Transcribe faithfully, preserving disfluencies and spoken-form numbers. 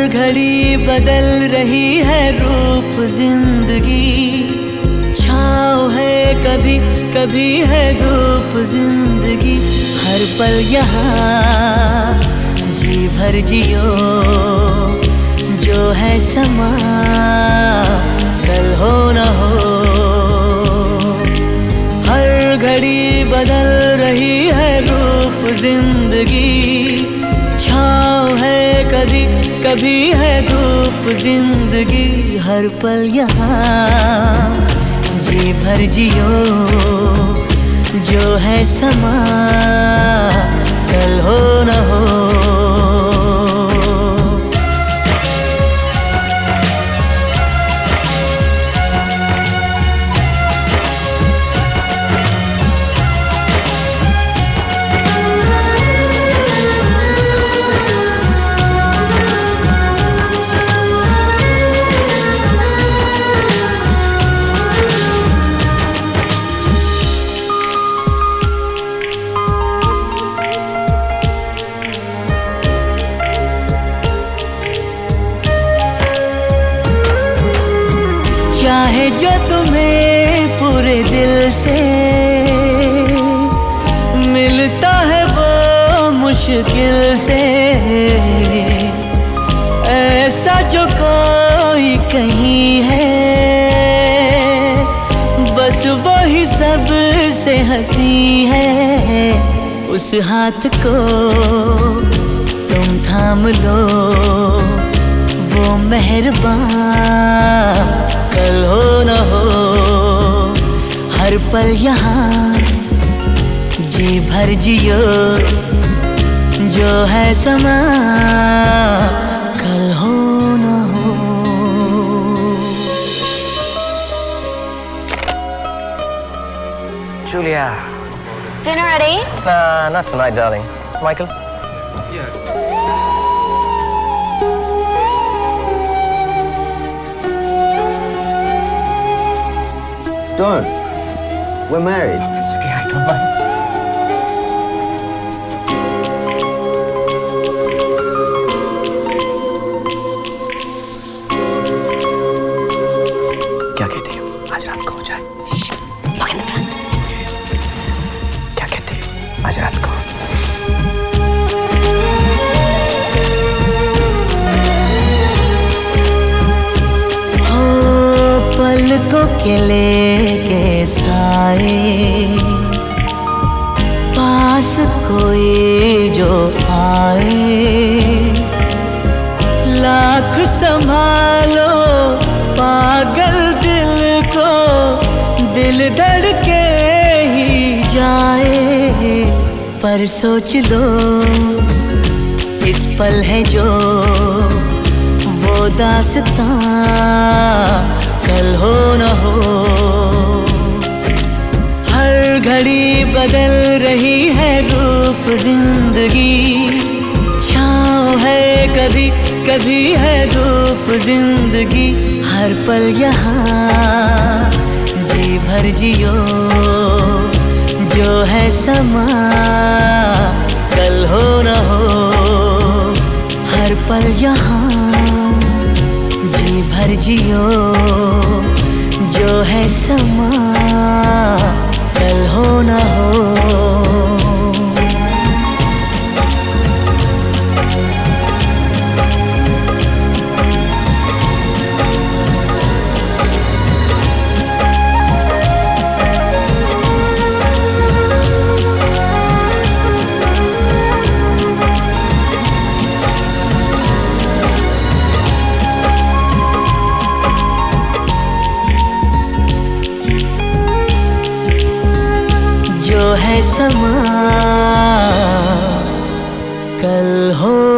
घड़ी बदल रही है रूप जिंदगी, छाँव है कभी कभी है धूप जिंदगी। हर पल यहाँ जी भर जियो, जो है समा कल हो न हो। हर घड़ी बदल रही है रूप जिंदगी, छाँव है कभी कभी है धूप जिंदगी। हर पल यहाँ जी भर जियो, जो है समा कल हो न हो। चाहे जो तुम्हें पूरे दिल से मिलता है वो मुश्किल से, ऐसा जो कोई कहीं है बस वही सबसे हंसी है। उस हाथ को तुम थाम लो, वो मेहरबान कल हो न हो। हर पल यहाँ जी भर जियो, जो है समा कल हो न हो। Julia. Dinner ready? Nah, not tonight, darling. Michael? Yeah. Don't. We're married. It's okay, I don't mind. क्या कहती हो? आज रात को हो जाए। Look in the front. क्या कहती हो? आज रात को। पलकों के लेके साए, पास कोई जो आए। लाख संभालो पागल दिल को, दिल धड़के ही जाए। पर सोच लो इस पल है जो वो दास्तां कल हो न हो। हर घड़ी बदल रही है रूप जिंदगी, छाँव है कभी कभी है धूप जिंदगी। हर पल यहाँ जी भर जियो, जो है समा कल हो न हो। हर पल यहाँ जी भर जियो, जो है समा कल हो न हो। जो है समा कल हो